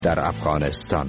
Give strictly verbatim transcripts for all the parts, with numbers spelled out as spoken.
در افغانستان.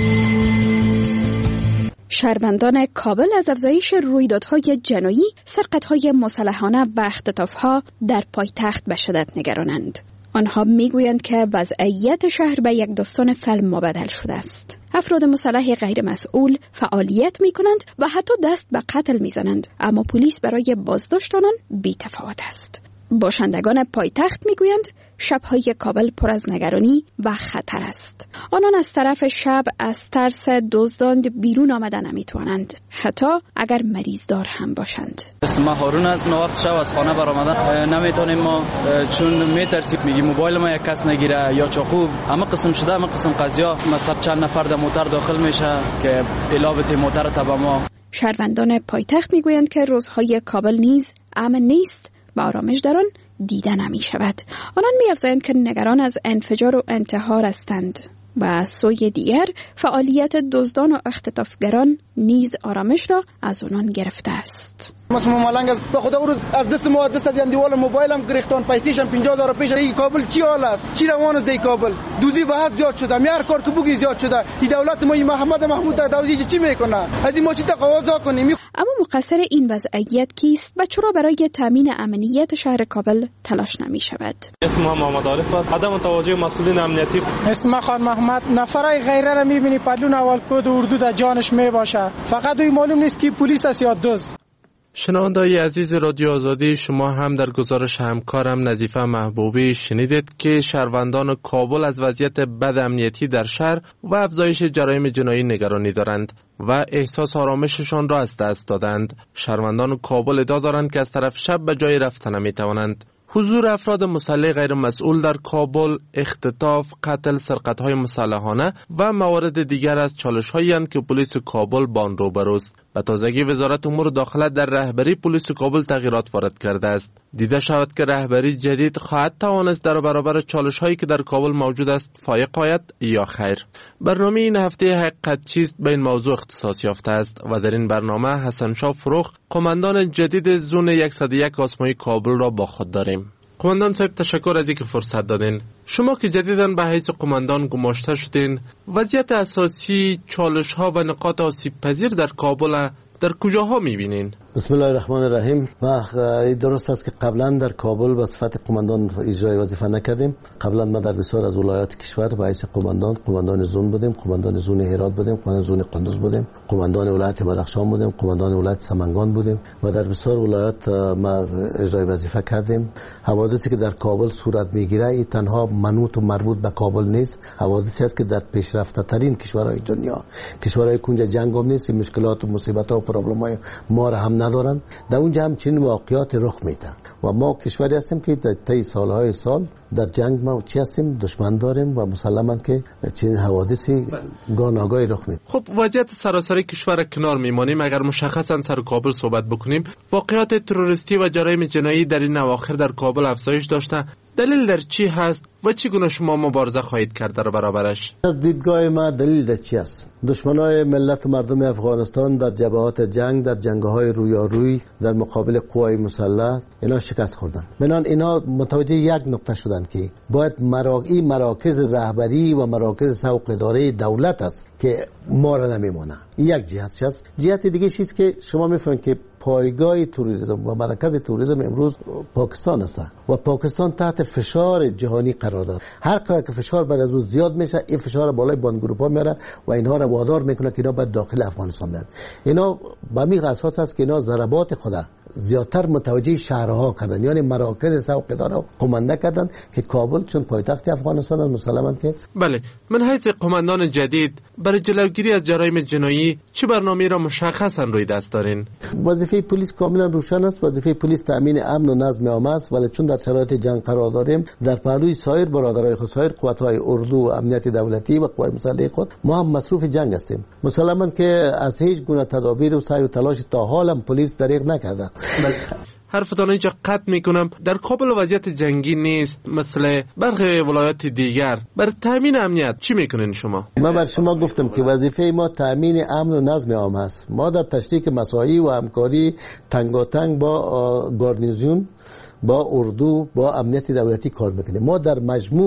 شهروندان کابل از افزایش رویدادهای جنایی، سرقت‌های مسلحانه و اختطاف‌ها در پایتخت به شدت نگرانند. آنها میگویند که وضعیت شهر به یک داستان فیلم مبدل شده است. افراد مسلح غیر مسئول فعالیت می کنند و حتی دست به قتل می زنند، اما پلیس برای بازداشت آنان بی تفاوت است. باشندگان پایتخت می گویند شب‌های کابل پر از نگرانی و خطر است. آنان از طرف شب از ترس دزدان بیرون آمدن نمی توانند، حتی اگر مریض دار هم باشند. اسم هارون است. وقت شب از خانه برآمدن نمیتونیم ما، چون میترسیم میگی موبایل ما یک کس نگیره یا چاقو. اما قسم شده اما قسم قضیه مثلا چند نفر در موتر داخل میشه که علابت موتر تبع ما. شهروندان پایتخت میگویند که روزهای کابل نیز امن نیست و آرامش در آن دیده نمی شود. آنان می افزایند که نگران از انفجار و انتحار هستند و از سوی دیگر فعالیت دزدان و اختطافگران نیز آرامش را از آنان گرفته است. مثلا مالنگ از به خدا روز از دست ما دست از دیوال موبایلم گرفتن، پیسیشم پنجاه هزار پیش. این کابل چی حال است؟ چی روان است؟ این کابل دوزی به حد زیاد شده، میار کار که بگی زیاد شده. این دولت ما محمد محمود داوودی چی میکنه؟ از این ما چی تقاضا کنیم؟ اما مقصر این وضعیت کیست و چرا برای تامین امنیت شهر کابل تلاش نمی شود؟ اسم محمد عارف است. عدم توجه مسئولین امنیتی. اسم خان محمد نفرای غیره را میبینی پدلون اول کد اردو در جانش میباشه، فقط این معلوم نیست که پلیس است یا دزد. شنونده‌های عزیز رادیو آزادی، شما هم در گزارش همکارم نظیفه محبوبی شنیدید که شهروندان کابل از وضعیت بد امنیتی در شهر و افزایش جرایم جنایی نگرانی دارند و احساس آرامششان را از دست دادند. شهروندان کابل ادعا دارند که از طرف شب به جای رفتن نمی‌توانند. حضور افراد مسلح غیر مسئول در کابل، اختطاف، قتل، سرقت‌های مسلحانه و موارد دیگر از چالش‌هایی اند که پلیس کابل با آن روبروست. به تازگی وزارت امور داخله در رهبری پلیس کابل تغییرات وارد کرده است. دیده شود که رهبری جدید خواهد توانست در برابر چالش‌هایی که در کابل موجود است فایق آید یا خیر. برنامه این هفته حقیقت چیست به این موضوع اختصاص یافته است و در این برنامه حسن شاه فروخ، قماندان جدید زون صد و یک آسمایی کابل را با خود داریم. قماندان صاحب، تشکر از اینکه فرصت دادین. شما که جدیداً به حیث قماندان گماشته شدین، وضعیت اساسی، چالش‌ها و نقاط آسیب پذیر در کابل در کجاها می‌بینین؟ بسم الله الرحمن الرحیم. ما درست است که قبلا در کابل به صفت قماندان اجرای وظیفه نکردیم. قبلا ما در بسیار از ولایات کشور به حیث قماندان قماندان زون بودیم، قماندان زون هرات بودیم، قماندان زون قندوز بودیم، قماندان ولایت بدخشان بودیم، قماندان ولایت سمنگان بودیم و در بسیار ولایات ما اجرای وظیفه کردیم. حوادثی که در کابل صورت میگیره این تنها منوط و مربوط به کابل نیست، حوادثی است که در پیشرفته ترین کشورهای دنیا، کشورهای کنج جنگ هم نیست، مشکلات و مصیبت ها و پرابلم های ما را هم ندارن. در اونجا هم چنین واقعیات رخ میده و ما کشوری هستیم که در طی سالهای سال در جنگ ما چی هستیم، دشمن داریم و مسلماً که چنین حوادثی گاهی رخ میده. خب وضعیت سراسری کشور کنار میمانیم، اگر مشخصاً سر کابل صحبت بکنیم، واقعات تروریستی و جرایم جنایی در این اواخر در کابل افزایش داشته. دلیل در چی هست و چگونه شما مبارزه خواهید کرد در برابرش؟ از دیدگاه ما دلیل در چی است؟ دشمنای ملت و مردم افغانستان در جبهات جنگ، در جنگ‌های رویارویی در مقابل قوای مسلح اینا شکست خوردن. منان اینا متوجه یک نقطه شدن که باید مراکز مراکز رهبری و مراکز سوق اداره دولت است که ما را نمیمونه. یک جهت است. جهت دیگه چیزی که شما میفهمید که پایگاه توریسم و مرکز توریسم امروز پاکستان است و پاکستان تحت فشار جهانی قرار دارد. هر قدر که فشار بر از او زیاد میشه، این فشار بالای باندگروپا میاره و اینها را وادار میکنه که اینا باید داخل افغانستان بیان. اینا به می اساس است که اینا ضربات خود زیادتر متوجه شهرها کردن، یعنی مراکز سوق اداره قمانده کردن که کابل چون پایتخت افغانستان است مسلماً که بله. من حیث قماندان جدید برای جلوگیری از جرایم جنایی چه برنامه‌ای را مشخصاً روی دست دارین؟ وظیفه پلیس کاملا روشن است. وظیفه پلیس تامین امن و نظم عام است، ولی چون در شرایط جنگ قرار داریم، در پهلوی سایر برادرای خود، سایر قوت‌های اردو و امنیت دولتی و قوای مسلح خود، ما هم مصروف جنگ هستیم. مسلماً که از هیچ گونه تدابیر و سعی و تلاش تا حال هم پلیس دریغ نکرده. حرفتان اینجا قطع میکنم. در کابل وضعیت جنگی نیست مثل برخی ولایات دیگر. بر تامین امنیت چی میکنین شما؟ من بر شما گفتم که وظیفه ما تامین امن و نظم عام است. ما در تشریک مساعی و همکاری تنگاتنگ با گارنیزیون، با اردو، با امنیت دولتی کار میکنیم. ما در مجموع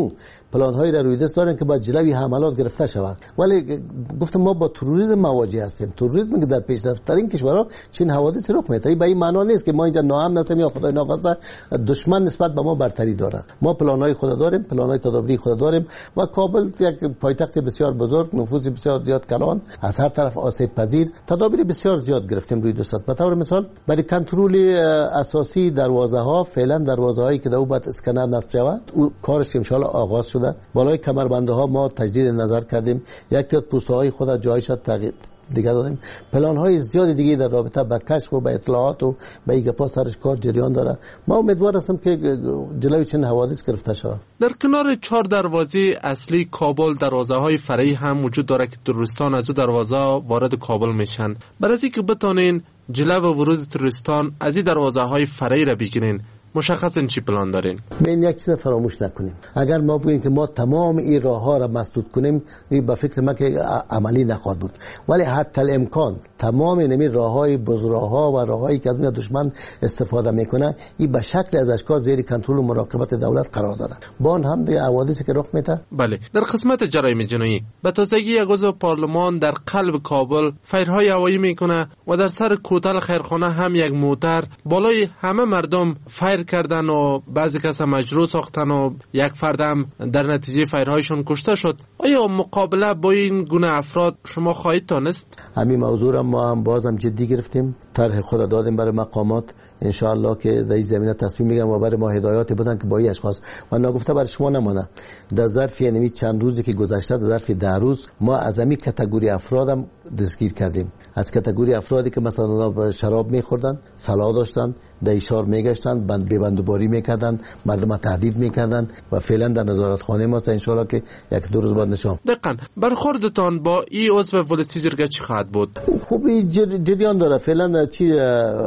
پلان هایی را روی دست دارن که با جلوی حملات گرفته شود. ولی گفتم ما با تروریسم مواجه هستیم. تروریسم که در پیشرفت‌ترین کشورها چین حوادث رخ میده. به این معنی نیست که ما اینجا ناامن هستیم یا خدای ناخواسته دشمن نسبت به ما برتری داره. ما پلان های خود داریم، پلان های تدابیری خود داریم و کابل یک پایتخت بسیار بزرگ، نفوذ بسیار زیاد کلان، از هر طرف آسیب پذیر، تدابیر بسیار زیاد گرفتیم روی دو سطح. به طور مثال برای کنترل اساسی دروازه ها فعلا دروازه هایی که در اون باید اسکنر نصب شود او کارش ان شاء الله آغاز شده. بالای کمربنده ها ما تجدید نظر کردیم، یک تعداد پوسته های خود جایش تغییر دیگه دادیم. پلان های زیاد دیگه در رابطه با کشف و با اطلاعات و با این گپا سرش کار جریان داره. ما امیدوار هستم که جلوی چنین حوادث گرفته شود. در کنار چهار دروازه اصلی کابل دروازه های فرعی هم وجود داره که تروریستان از او دروازه وارد کابل میشن. برای اینکه بتونین جلو ورود تروریستان از این دروازه های فرعی را بگیرین مشخصاً چی پلان دارین؟ ببین یک چیز فراموش نکنیم. اگر ما بگیم که ما تمام این راه ها را مسدود کنیم این به فکر من که عملی نخواهد بود. ولی حتی الامکان تمام نمی راه های بزراه ها و راه هایی که از اون دشمن استفاده میکنه این به شکل از اشکال زیر کنترل و مراقبت دولت قرار داره. با آن هم دیگه حوادثی که رخ میده. بله، در قسمت جرایم جنایی به تازگی یک عضو پارلمان در قلب کابل فیرهای هوایی میکنه و در سر کوتل خیرخانه هم یک موتر بالای همه مردم فیر کردن و بعضی کسا مجروح ساختن و یک فردم در نتیجه فیرهایشون کشته شد. آیا مقابله با این گونه افراد شما خواهید تانست؟ همین موضوع را ما هم بازم جدی گرفتیم، طرح خود دادیم برای مقامات، ان شاء الله که در این زمینه تصمیم میگیرن و برای ما هدایات بدن که با این اشخاص و نگفته برای شما نمونه. در ظرف یعنی چند روزی که گذشته در ظرف ده روز ما از همین کاتگوری افرادم دستگیر کردیم. از کاتگوری افرادی که مثلا شراب میخوردن، سلا داشتن، در اشار میگشتن، بند ببندوباری میکردن، مردم تهدید میکردن و فعلا در نظارتخانه ما است. ان شاء الله که یک دو روز بعد نشام. دقیقاً برخوردتان با این عضو پلیسی جرگه چی خواهد بود؟ خوبی جریان داره. فعلا چی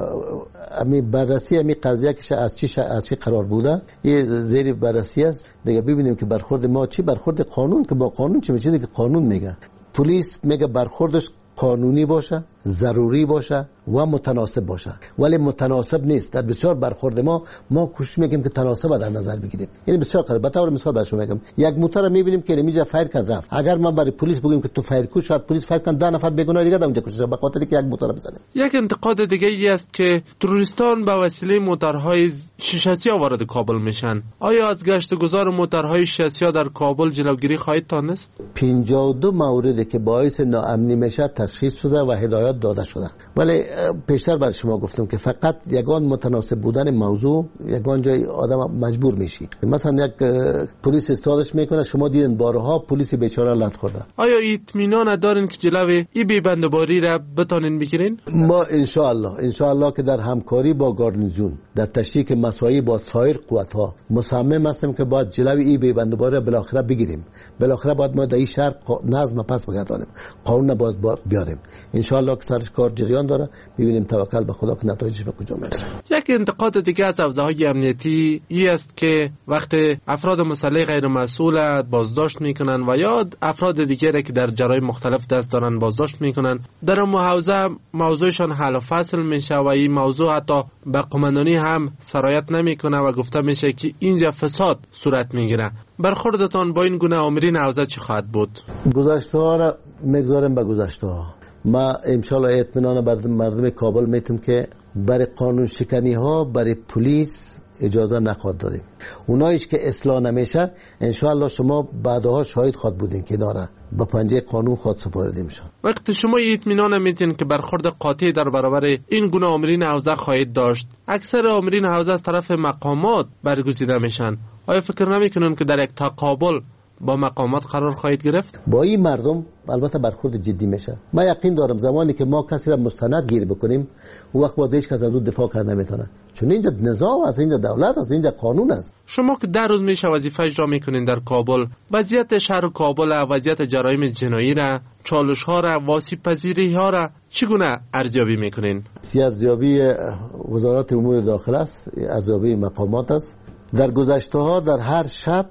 امی بررسی امی قضیه که از چی از چی قرار بوده یه زیر بررسی است دیگه. ببینیم که برخورد ما چی، برخورد قانون که با قانون چه چیزی که قانون میگه. پلیس میگه برخوردش قانونی باشه، ضروری باشه و متناسب باشه. ولی متناسب نیست. در بسیار برخورد ما ما کوشش میکنیم که تناسب در نظر بگیریم. یعنی بسیار قرار. به طور مثال براتون میگم یک موتور میبینیم که نمیجا فایر کرد رفت. اگر ما برای پلیس بگیم که تو فایر کو، شاید پلیس فایر کنه ده نفر بیگناه دیگه اونجا کشته به خاطر که یک موتور بزنه. یک انتقاد دیگه ای است که تروریستان به وسیله موتورهای شیشه‌سیا وارد کابل میشن. آیا از گشت گذار موتورهای شیشه‌سیا در کابل جلوگیری خواهید تانست؟ پنجاه و دو موردی که باعث ناامنی میشه تشخیص شده و هدایت داده شده. ولی پیشتر برای شما گفتم که فقط یگان متناسب بودن موضوع یگان جای آدم مجبور میشی. مثلا یک پلیس استادش میکنه، شما دیدن بارها پلیس بیچاره لند خورده. آیا اطمینان دارین که جلوی این بی‌بندوباری را بتونین بگیرین؟ ما ان شاء الله ان شاء الله که در همکاری با گارنیزون در تشریک مساعی با سایر قوت‌ها مصمم هستیم که باید جلوی این بی‌بندوباری را بالاخره بگیریم. بالاخره باید ما در این شهر نظم پس بگردانیم، قانون باز بیاریم. ان شاء الله که سرش کار جریان داره. ببینیم توکل به خدا که نتایجش به کجا میرسه. یک انتقاد دیگه از حوزه‌های امنیتی این است که وقتی افراد مسلح غیر مسئول بازداشت میکنن و یا افراد دیگری که در جرایم مختلف دست دارن بازداشت میکنن، در اون حوزه موضوعشان حل و فصل میشه و این موضوع حتی به قماندانی هم سرایت نمیکنه و گفته میشه که اینجا فساد صورت میگیره. برخوردتان با این گونه آمرین حوزه چی خواهد بود؟ گذشته ها را میگذاریم به گذشته ها. ما انشالله اطمینان بر مردم کابل میتیم که برای قانون شکنی ها برای پلیس اجازه نخواهد دادیم. اونایش که اصلاح نمیشه انشالله شما بعدها شاهد خواهد بودین که داره با پنجه قانون خود سپرده میشه. وقتی شما اطمینان میتین که برخورد قاطع در برابر این گونه آمرین حوزه خواهید داشت، اکثر آمرین حوزه از طرف مقامات برگزیده میشن. آیا فکر نمیکنن که در یک تقابل با مقامات قرار خواهید گرفت؟ با این مردم البته برخورد جدی میشه. ما یقین دارم زمانی که ما کسی را مستند گیر بکنیم اون وقت باز هیچ کس از اون دفاع کرده نمیتونه، چون اینجا نظام است، اینجا دولت است، اینجا قانون است. شما که در روز میشه وظیفه اجرا میکنین در کابل، وضعیت شهر کابل، وضعیت جرایم جنایی را، چالش ها را، واسیب پذیری ها را چگونه ارزیابی میکنین؟ ارزیابی وزارت امور داخله است، ارزیابی مقامات است. در گذشته ها در هر شب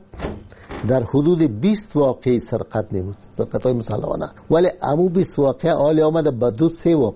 در حدود بیست واقعی سرقت نمود، سرقت های مسلحانه، ولی امو بیست واقعه آلی آمده به دو سه واقعه.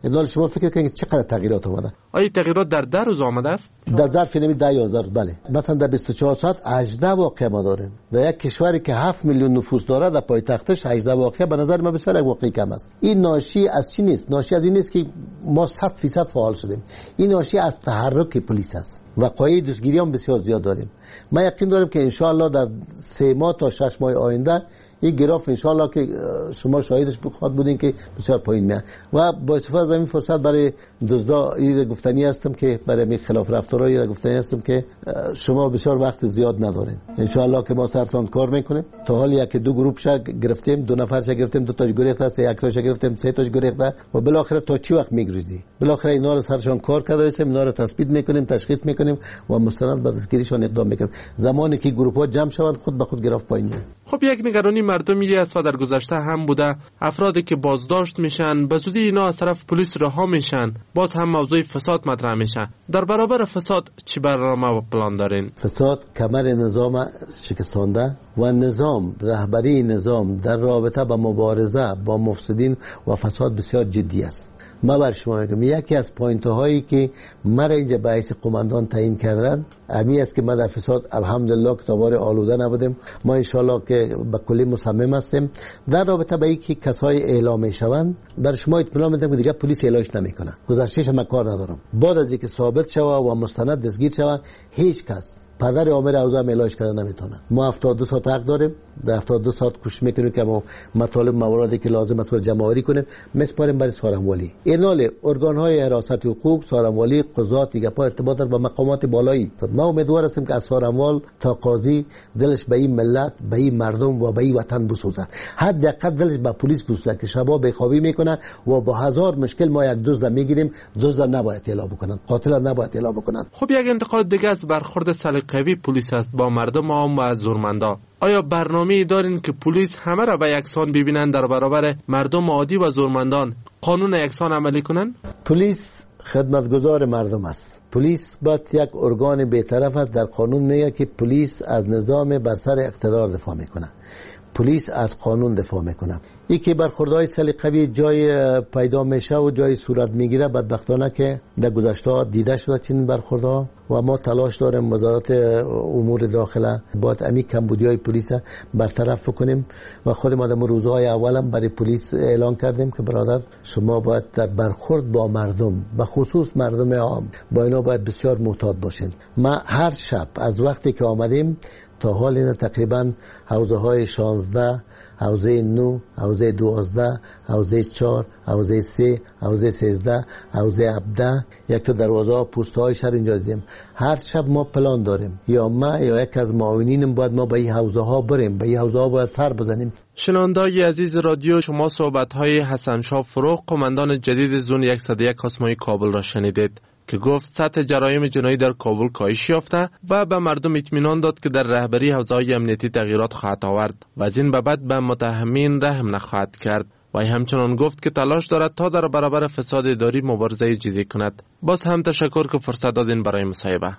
اینا شما فکر کنید چقدر تغییرات اومده. آیا تغییرات در ده روز آمده است؟ در ظرف نمی ده یازده روز بله. مثلا در بیست و چهار ساعت هجده واقعه ما داریم. در یک کشوری که هفت میلیون نفوس داره در پایتختش هجده واقعه به نظر من بسیار یک واقعی کم است. این ناشی از چی نیست؟ ناشی از این نیست که ما صد درصد فعال شدیم. این ناشی از تحرک پلیس است. وقایع دستگیری هم بسیار زیاد داریم. من یقین دارم که ان شاء الله در سه ماه تا شش ماه آینده این گراف ان شاء الله که شما شاهدش بخواد بودین که بسیار پایین میاد. و با استفاده از این فرصت برای دزدا این گفتنی هستم که برای می خلاف رفتارهای گفتنی هستم که شما بسیار وقت زیاد ندارین. ان شاء الله که ما سرتان کار میکنیم. تا حالی یک دو گروپ شا گرفتیم، دو نفر شا گرفتیم، دو تاش گریخته است، یک تاش گرفتیم، سه تاش گریخته و بالاخره تا چی وقت میگریزی؟ بالاخره اینا رو سرشان کار کرده هستیم، اینا رو تثبیت میکنیم، تشخیص میکنیم و مستند به دستگیریشان اقدام میکنیم. زمانی که گروپ ها جمع شوند خود به خود گراف پایین میاد. خب یک نگرانی مردمی است و در گذشته هم بوده، افرادی که بازداشت میشن به زودی اینا از طرف پلیس رها میشن، باز هم موضوع فساد مطرح میشه. در برابر فساد چی برنامه و پلان دارین؟ فساد کمر نظام شکستانده و نظام رهبری نظام در رابطه با مبارزه با مفسدین و فساد بسیار جدی است. ما بر شما میگم یکی از پوینت هایی که مرا اینجا به حیث قماندان تعیین کردن امی است که ما در فساد الحمدلله کتابار آلوده نبودیم. ما ان شاء الله که به کلی مصمم هستیم در رابطه با اینکه کسای اعلام میشوند بر شما اطمینان میدم که دیگه پلیس اعلامش نمیکنه. گذشتهش ما کار ندارم. بعد از اینکه ثابت شوه و مستند دستگیر شوه هیچ کس پدر عامر اوضاع علاج کردن نمیتونه. ما هفتاد و دو ساعت حق داریم، در هفتاد و دو ساعت کوشش میکنیم که ما مطالب مواردی که لازم است جمع‌آوری کنیم میسپاریم برای سارنوالی. اینال ارگان های حراست حقوق، سارنوالی، قضات دیگه پا ارتباط با مقامات بالایی. ما امیدوار هستیم که از سارنوال تا قاضی دلش به این ملت، به این مردم و به این وطن بسوزه. حداقل دلش به پلیس بسوزه که شبا بخوابی میکنه و با هزار مشکل ما یک دزد میگیریم، دزد نباید اطلاع بکنن، قاتل نباید اطلاع بکنن. خب یک انتقاد دیگه از برخورد سلیقه‌ای پلیس است با مردم عام و زورمندا. آیا برنامه‌ای دارین که پلیس همه را به یکسان ببینن در برابر مردم عادی و زورمندان قانون یکسان عملی کنن؟ پلیس خدمتگزار مردم است. پلیس باید یک ارگان بی‌طرف است. در قانون میگه که پلیس از نظام بر سر اقتدار دفاع میکنه. پلیس از قانون دفاع میکنه. ای که برخوردهای سلیقه‌ای جای پیدا میشه و جای صورت میگیره بدبختانه که در گذشته دیده شده چنین برخوردها و ما تلاش داریم وزارت امور داخله باید امی کمبودی‌های پلیس برطرف کنیم و خود ما در روزهای اولم برای پلیس اعلان کردیم که برادر شما باید در برخورد با مردم به خصوص مردم عام با اینا باید بسیار محتاط باشین. ما هر شب از وقتی که آمدیم تا حال این تقریبا حوزه های شانزده، حوزه نو، حوزه دوازده، حوزه چهار، حوزه سه، حوزه سیزده، حوزه هفده یک تا دروازه پوسته های شهر اینجا دیدیم. هر شب ما پلان داریم یا ما یا یک از معاونینم باید ما به این حوزه ها بریم، به این حوزه ها باید سر بزنیم. شنوندای عزیز رادیو، شما صحبت های حسن شاه فروغ قماندان جدید زون صد و یک آسمایی کابل را شنیدید که گفت سطح جرایم جنایی در کابل کاهش یافته و به مردم اطمینان داد که در رهبری حوزه‌های امنیتی تغییرات خواهد آورد و از این به بعد به متهمین رحم نخواهد کرد. و همچنان گفت که تلاش دارد تا در برابر فساد اداری مبارزه جدی کند. باز هم تشکر که فرصت دادین برای مصاحبه.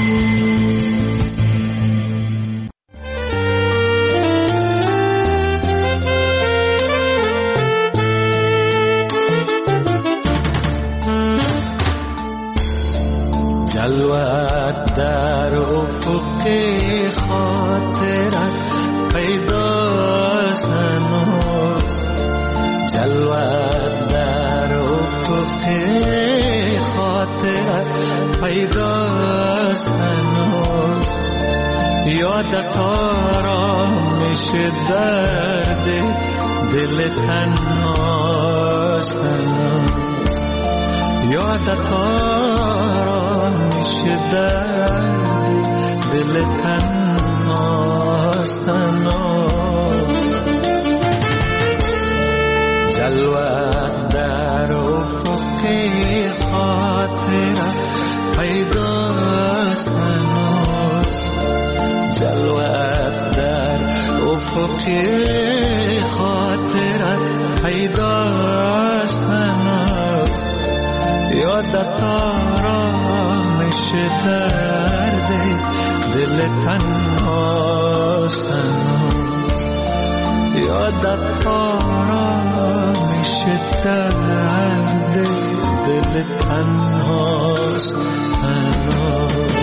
جلوت در افق خاطرت پیداست هنوز، جلوت در افق خاطرت پیداست هنوز، یادت آرامش درد دل تنهاست هنوز، یادت آرامش درد دل تنهاست هنوز، جلوت در افق خاطرت پیداست هنوز، جلوت در افق خاطرت پیداست هنوز، یادت آرامش درد دل تنهاست هنوز، یادت آرامش درد دل تنهاست تنها